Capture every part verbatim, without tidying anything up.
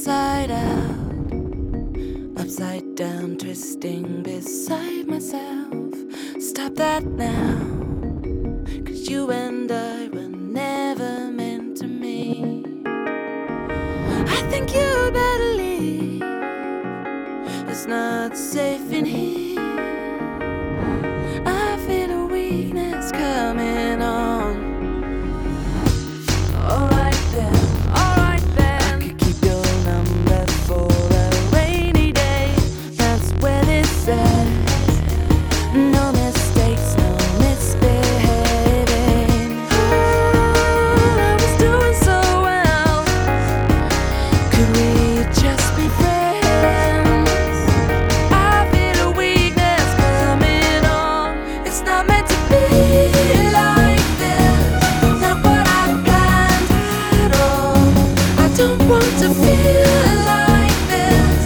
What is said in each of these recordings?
inside out, upside down, twisting beside myself. Stop that now, 'cause you and I were never meant to meet. I think you'd better leave, it's not safe in here. I feel a weakness coming on. Alright then, alright then, I could keep your number for a rainy day. That's where this said, no mistakes, no misbehaving. Oh, I was doing so well. Could we just be friends? I feel a weakness coming on. It's not meant to be like this, not what I planned at all. I don't want to feel like this.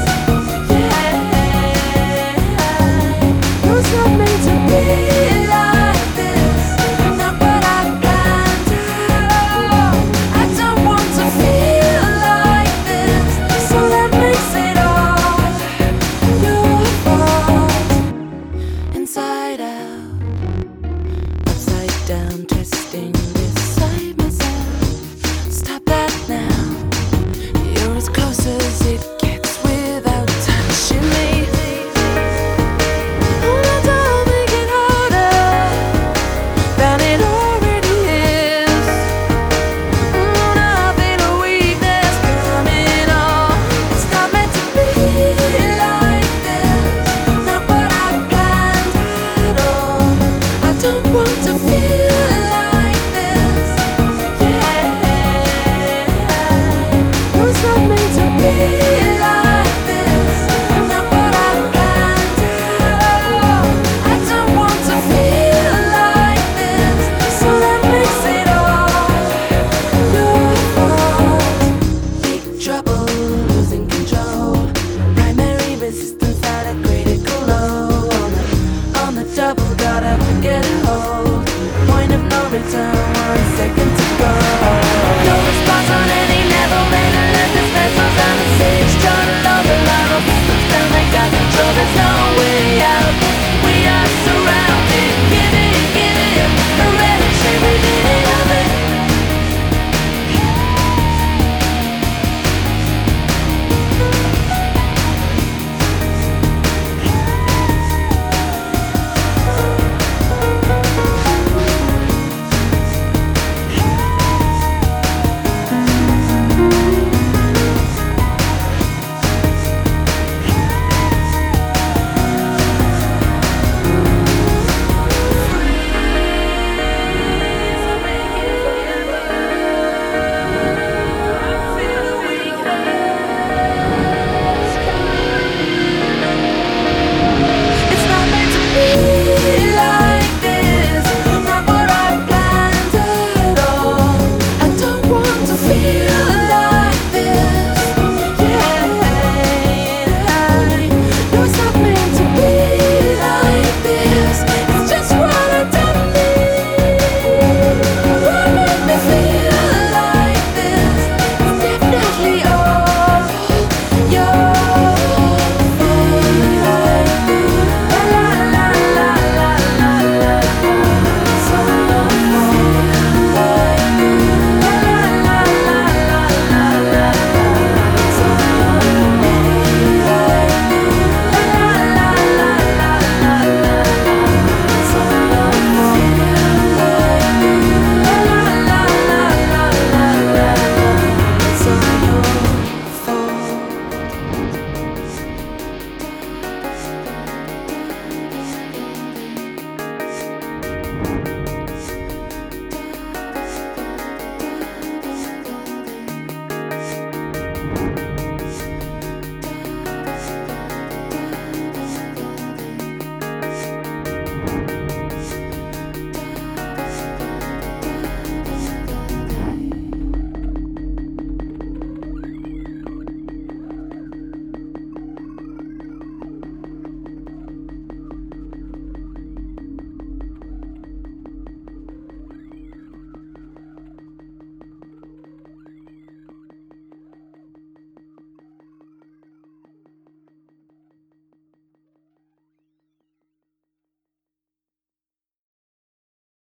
Yeah, no, it's not meant to be like this, not what I planned at all. I don't want to feel like this, so that makes it all your fault. Inside out, upside down, twisting beside myself. Stop that now, you're as close as it gets without touching me. Oh, don't make it harder than it already is. Mm, I feel a weakness coming on. It's not meant to be like this, not what I planned at all. I don't want to feel like this. Yeah, no, it's not meant to be like this, not what I planned at all. I don't want to feel like this, so that makes it all your fault. Big trouble, losing control. Primary resistance at a critical low. On the, on the double, gotta get a hold. Point of no return, one second to go.